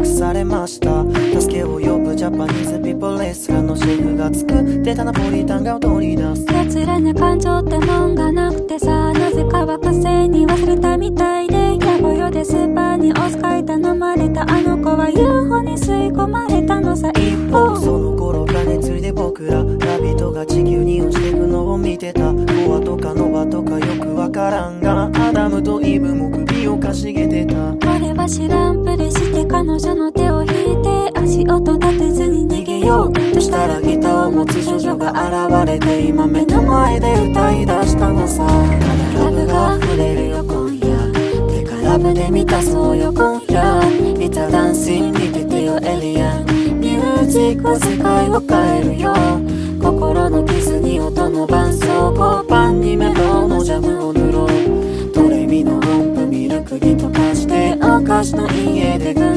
託されました。助けを呼ぶジャパニーズピーポーレスラーのシェフが作ってたナポリタンが踊り出す。 奴らに感情ってもんがなくてさ、なぜかは癖に忘れたみたいで、やぼよでスーパーにお使い頼まれたあの子は UFO に吸い込まれたのさ。一方その頃金釣りで僕らラビットが地球に落ちてくのを見てた。コアとかノバとかよくわからんが、アダムとイブも首をかしげてた。 俺は知らんぷりして彼女の手を引いて、足音立てずに逃げようとしたら、ギターを持つ少女が現れて今目の前で歌い出したのさ。ラブが溢れるよ今夜、てかラブで満たそうよ今夜。いたダンシン見ててよエリアン、ミュージックは世界を変えるよ。心の傷に音の伴奏、交番にメロのジャムを塗ろう。ドレミの音符ミルクに溶かしてお菓子の家で